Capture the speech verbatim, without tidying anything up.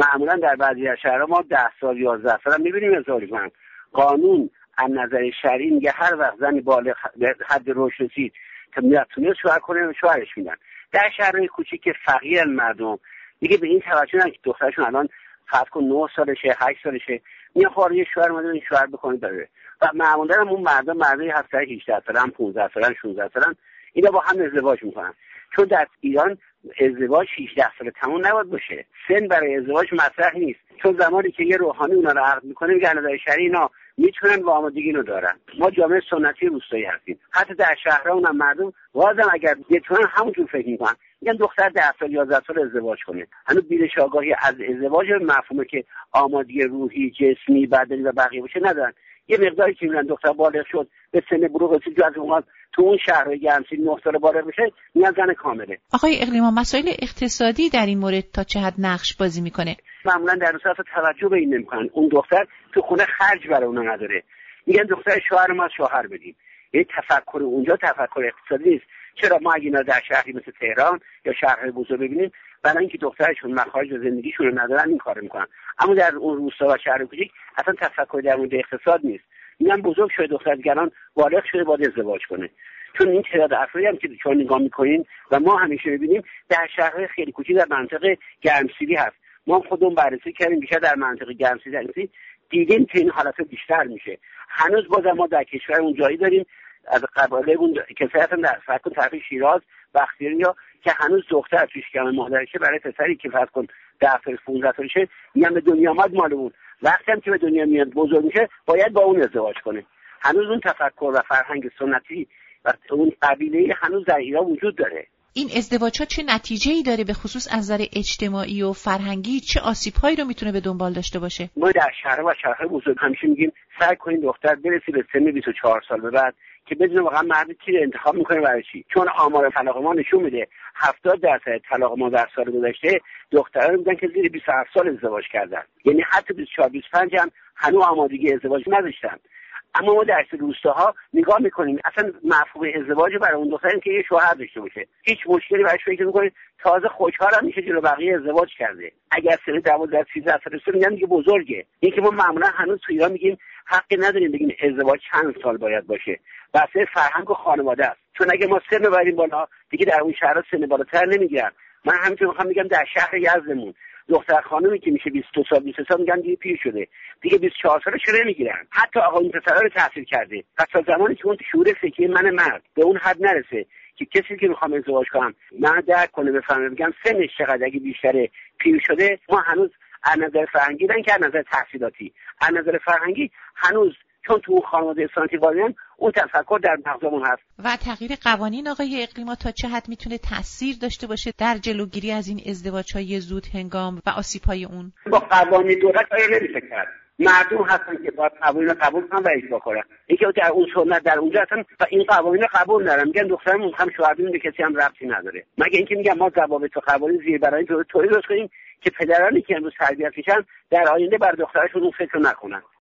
معمولا در بعضی از شهرها ما ده سال یازده سال هم می‌بینیم ازدواج می‌کنن. قانون از نظر شرعی میگه هر وقت زنی بالغ حد رشد رسید که میتونه شوهر کنه شوهرش میدن. در شهرهای کوچیک فقیر مردم دیگه به این توجه ندارن که دخترشون الان فرض کن نه سالشه هشت سالشه میاد خارج شوهر اومده این شوهر بکنه داره و معمولا هم اون مردم مردای هفتاد هجده سالن پانزده سالن شانزده سالن اینا با هم ازدواج میکنن. چون در ایران ازدواج هجده سال تموم نباید باشه. سن برای ازدواج مطرح نیست. چون زمانی که یه روحانی اونا رو عقد میکنه میگه نظر شرعی اینا میتونن و آمادگی رو دارن. ما جامعه سنتی روستایی هستیم. حتی در شهرها اونم مردم واسه اگر بتونن همونجور فکر میکنن میگن دختر ده سال یازده سال ازدواج کنه. هنوز بیرش آگاهی از ازدواج مفهومه که آمادگی روحی جسمی بدنی و بقیه باشه ندارن. یه مقداری که میگن دختر بالغ شد به سن بلوغ رسید از اون تو اون شهر گرمسیر نه سال بالغ بشه میگن زن کامله. آقای اقلیما مسائل اقتصادی در این مورد تا چه حد نقش بازی میکنه؟ معمولا در اون صرف توجه به این نمیکنن. اون دختر تو خونه خرج برای اونها نداره. میگن دختر شوهر ما شوهر بدیم. یعنی تفکر اونجا تفکر اقتصادی نیست. چرا ما اگه در شهری مثل تهران یا شهرهای بزرگ ببینیم برای اینکه دخترشون مخارج زندگیشون رو ندارن این کارو میکنن. اما در اون روستا و شهر کوچیک اصلا تفکر در مورد اقتصاد نیست. میگن بزرگ شده دختر دیگران بالغ شده باید ازدواج کنه. چون این تعداد افرادی هم که چون نگاه میکنین و ما همیشه ببینیم در شهرهای خیلی کوچیک در منطقه گرمسیری هست. ما خودمون بررسی کردیم بیشتر در منطقه گرمسیری دیدیم که این حالت بیشتر میشه. هنوز بازم ما در کشور اون جایی داریم از قبایل اون کسایی هستن در فرض کن طرف شیراز بختیاریا که هنوز دختر توش کم مادرشه برای پسری که فرض کن ده سال پانزده سالشه میگن به دنیا آمد مال اون. وقتی هم که به دنیا میاد بزرگ میشه باید با اون ازدواج کنه. هنوز اون تفکر و فرهنگ سنتی و اون قبیله هنوز در ایران وجود داره. این ازدواج‌ها چه نتیجه‌ای داره به خصوص از نظر اجتماعی و فرهنگی؟ چه آسیب‌هایی رو میتونه به دنبال داشته باشه؟ ما در شهر و شهرهای بزرگ همیشه میگیم سعی کنین دختر برسی به سن بیست و چهار سال به بعد که بدون واقعا مرد کی رو انتخاب میکنه برای چی. چون آمار طلاق ما نشون میده هفتاد درصد طلاق ما در سال گذشته دختران بودن که زیر بیست و هفت سال ازدواج کردن. یعنی حتی بیست و چهار بیست و پنج هم هنوز آمادگی ازدواج نداشتن. اما ما در روستاها نگاه میکنیم اصلا مفهوم ازدواج برای اون دختری که یه شوهر داشته باشه هیچ مشکلی براش فکر میکنید تازه خوشحال هم میشه جلو بقیه ازدواج کرده. اگر سن دوازده سیزده سالشه میگن دیگه بزرگه. این که ما معمولا هنوز تو ایران میگیم حقی نداریم بگیم ازدواج چند سال باید باشه. واسه فرهنگ و خانواده است. چون اگه ما سن ببریم بالا دیگه در اون شهرها سن بالاتر نمیگیرن. من همینطور میخوام میگم در شهر یزدمون دختر خانومی که میشه بیست و دو سال بیست و سه سال میگن دیگه پیر شده دیگه بیست و چهار سالش نمیگیرن. حتی آقا این پسرا رو تحصیل کرده پس تا زمانی که اون شعور فکری من مرد به اون حد نرسه که کسی که میخوام ازدواج کنم من درک کنه بفهمه بگم سنش چقدر اگه بیشتره پیر شده ما هنوز از نظر فرهنگی نه که از نظر تحصیلاتی از نظر فرهنگی هنوز چون تو خانواده سنتی والدین اون تفکر در مغزمون هست. و تغییر قوانین آقای اقلیما تا چه حد میتونه تاثیر داشته باشه در جلوگیری از این ازدواج‌های زود هنگام و آسیب‌های اون؟ با قوانین دولت آیا نمیشه کرد. مردم هستن که باید قوانین قبول کنن و اجرا کنن. اینکه در اون سنت در اونجا هستن و این قوانین قبول ندارن میگن دخترمون هم شوهر بدیم به کسی هم ربطی نداره. مگه اینکه میگن ما ضوابط و قوانین زیر برای طوری درست کنیم که پدرانی که امروز تربیت میشن در آینده بر دخترشون اون فکر نکنن.